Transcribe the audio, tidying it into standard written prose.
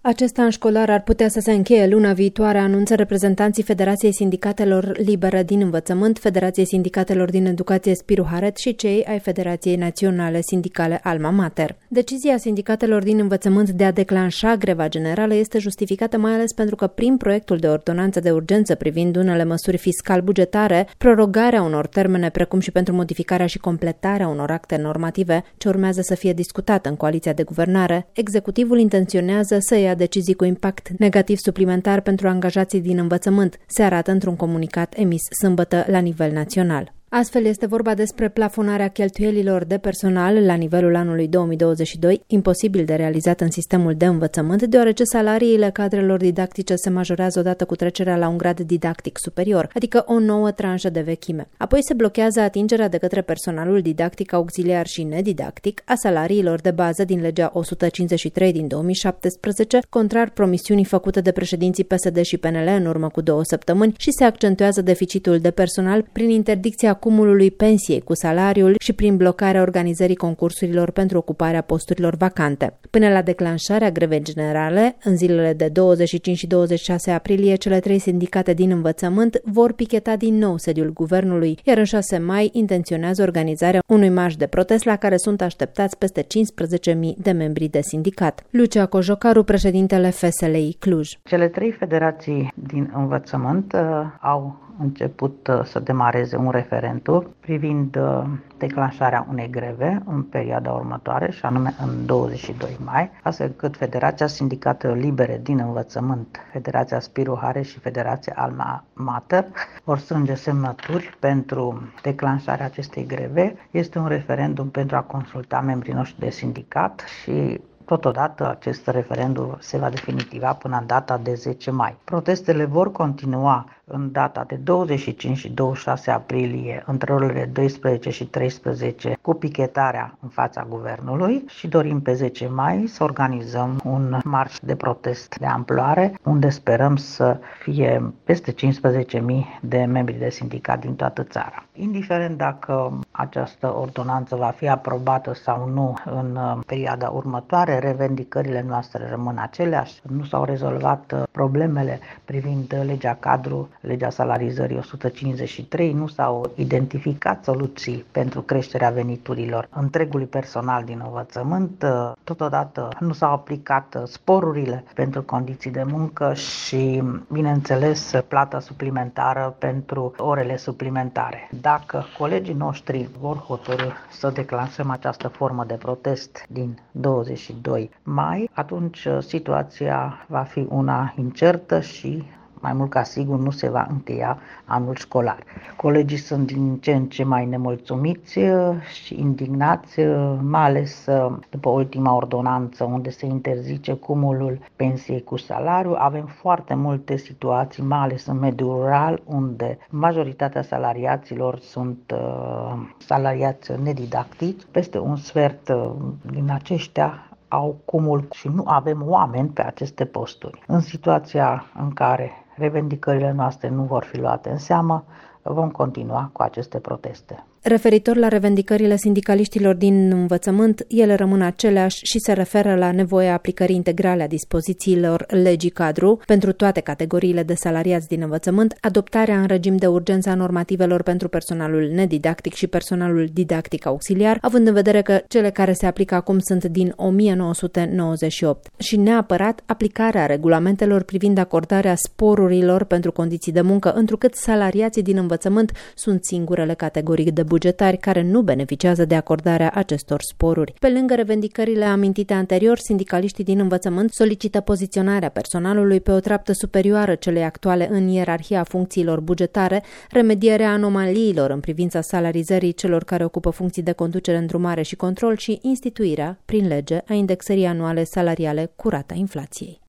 Acest an școlar ar putea să se încheie luna viitoare, anunță reprezentanții Federației Sindicatelor Libere din Învățământ, Federației Sindicatelor din Educație Spiru Haret și cei ai Federației Naționale Sindicale Alma Mater. Decizia sindicatelor din învățământ de a declanșa greva generală este justificată mai ales pentru că prin proiectul de ordonanță de urgență privind unele măsuri fiscal-bugetare, prorogarea unor termene precum și pentru modificarea și completarea unor acte normative ce urmează să fie discutată în coaliția de guvernare, executivul intenționează să ia decizii cu impact negativ suplimentar pentru angajații din învățământ, se arată într-un comunicat emis sâmbătă la nivel național. Astfel este vorba despre plafonarea cheltuielilor de personal la nivelul anului 2022, imposibil de realizat în sistemul de învățământ, deoarece salariile cadrelor didactice se majorează odată cu trecerea la un grad didactic superior, adică o nouă tranșă de vechime. Apoi se blochează atingerea de către personalul didactic auxiliar și nedidactic a salariilor de bază din legea 153 din 2017, contrar promisiunii făcute de președinții PSD și PNL în urmă cu 2 săptămâni, și se accentuează deficitul de personal prin interdicția cumulului pensiei cu salariul și prin blocarea organizării concursurilor pentru ocuparea posturilor vacante. Până la declanșarea grevei generale, în zilele de 25 și 26 aprilie, cele 3 sindicate din învățământ vor picheta din nou sediul guvernului, iar în 6 mai intenționează organizarea unui marș de protest la care sunt așteptați peste 15.000 de membri de sindicat. Lucia Cojocaru, președintele FSLI Cluj. Cele 3 federații din învățământ au început să demareze un referendum privind declanșarea unei greve în perioada următoare, și anume în 22 mai, astfel încât Federația Sindicatelor Libere din Învățământ, Federația Spiru Haret și Federația Alma Mater vor strânge semnături pentru declanșarea acestei greve. Este un referendum pentru a consulta membrii noștri de sindicat și totodată, acest referendum se va definitiva până în data de 10 mai. Protestele vor continua în data de 25 și 26 aprilie, între orele 12 și 13, cu pichetarea în fața guvernului, și dorim pe 10 mai să organizăm un marș de protest de amploare, unde sperăm să fie peste 15.000 de membri de sindicat din toată țara. Indiferent dacă această ordonanță va fi aprobată sau nu în perioada următoare, revendicările noastre rămân aceleași. Nu s-au rezolvat problemele privind legea cadru, legea salarizării 153, nu s-au identificat soluții pentru creșterea veniturilor întregului personal din învățământ, totodată nu s-au aplicat sporurile pentru condiții de muncă și, bineînțeles, plata suplimentară pentru orele suplimentare. Dacă colegii noștri vor hotărî să declanșăm această formă de protest din 22 mai, atunci situația va fi una incertă și mai mult ca sigur nu se va încheia anul școlar. Colegii sunt din ce în ce mai nemulțumiți și indignați, mai ales după ultima ordonanță unde se interzice cumulul pensiei cu salariu. Avem foarte multe situații, mai ales în mediul rural, unde majoritatea salariaților sunt salariați nedidactici. Peste un sfert din aceștia au cumul și nu avem oameni pe aceste posturi. În situația în care revendicările noastre nu vor fi luate în seamă, vom continua cu aceste proteste. Referitor la revendicările sindicaliștilor din învățământ, ele rămân aceleași și se referă la nevoia aplicării integrale a dispozițiilor legii cadru pentru toate categoriile de salariați din învățământ, adoptarea în regim de urgență a normativelor pentru personalul nedidactic și personalul didactic auxiliar, având în vedere că cele care se aplică acum sunt din 1998, și neapărat aplicarea regulamentelor privind acordarea sporurilor pentru condiții de muncă, întrucât salariații din învățământ sunt singurele categorii de bugetari care nu beneficiază de acordarea acestor sporuri. Pe lângă revendicările amintite anterior, sindicaliștii din învățământ solicită poziționarea personalului pe o treaptă superioară celei actuale în ierarhia funcțiilor bugetare, remedierea anomaliilor în privința salarizării celor care ocupă funcții de conducere, îndrumare și control și instituirea, prin lege, a indexării anuale salariale cu rata inflației.